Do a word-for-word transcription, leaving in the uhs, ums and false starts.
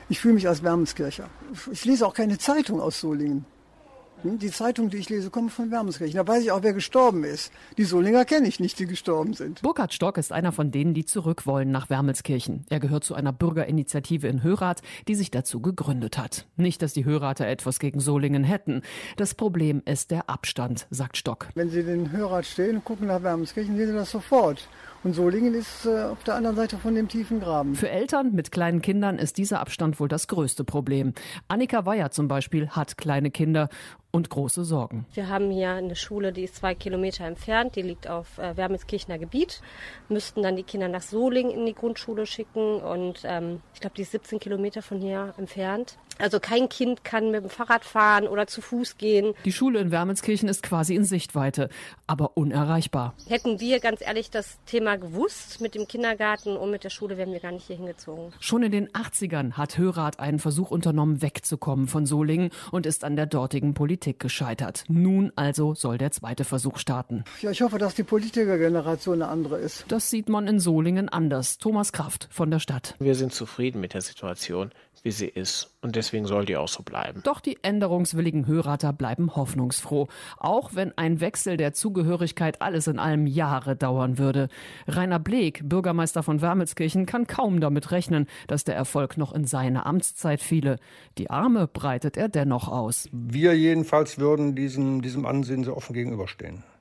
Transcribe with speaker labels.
Speaker 1: Ich fühle mich als Wermelskircher. Ich lese auch keine Zeitung aus Solingen. Die Zeitung, die ich lese, kommt von Wermelskirchen. Da weiß ich auch, wer gestorben ist. Die Solinger kenne ich nicht, die gestorben sind.
Speaker 2: Burkhard Stock ist einer von denen, die zurück wollen nach Wermelskirchen. Er gehört zu einer Bürgerinitiative in Hörath, die sich dazu gegründet hat. Nicht, dass die Hörather etwas gegen Solingen hätten. Das Problem ist der Abstand, sagt Stock.
Speaker 1: Wenn Sie in Hörath stehen und gucken nach Wermelskirchen, sehen Sie das sofort. Und Solingen ist äh, auf der anderen Seite von dem tiefen Graben.
Speaker 2: Für Eltern mit kleinen Kindern ist dieser Abstand wohl das größte Problem. Annika Weyer zum Beispiel hat kleine Kinder und große Sorgen.
Speaker 3: Wir haben hier eine Schule, die ist zwei Kilometer entfernt, die liegt auf äh, Wermelskirchener Gebiet. Müssten dann die Kinder nach Solingen in die Grundschule schicken und ähm, ich glaube, die ist siebzehn Kilometer von hier entfernt. Also kein Kind kann mit dem Fahrrad fahren oder zu Fuß gehen.
Speaker 2: Die Schule in Wermelskirchen ist quasi in Sichtweite, aber unerreichbar.
Speaker 3: Hätten wir ganz ehrlich das Thema gewusst mit dem Kindergarten und mit der Schule, wären wir gar nicht hier hingezogen.
Speaker 2: Schon in den achtzigern hat Hörath einen Versuch unternommen, wegzukommen von Solingen und ist an der dortigen Politik gescheitert. Nun also soll der zweite Versuch starten.
Speaker 1: Ja, ich hoffe, dass die Politikergeneration eine andere ist.
Speaker 2: Das sieht man in Solingen anders. Thomas Kraft von der Stadt.
Speaker 4: Wir sind zufrieden mit der Situation, wie sie ist. Und deswegen soll die auch so bleiben.
Speaker 2: Doch die änderungswilligen Hörather bleiben hoffnungsfroh. Auch wenn ein Wechsel der Zugehörigkeit alles in allem Jahre dauern würde. Rainer Bleek, Bürgermeister von Wermelskirchen, kann kaum damit rechnen, dass der Erfolg noch in seine Amtszeit fiele. Die Arme breitet er dennoch aus.
Speaker 5: Wir jedenfalls würden diesem, diesem Ansinnen sehr offen gegenüberstehen.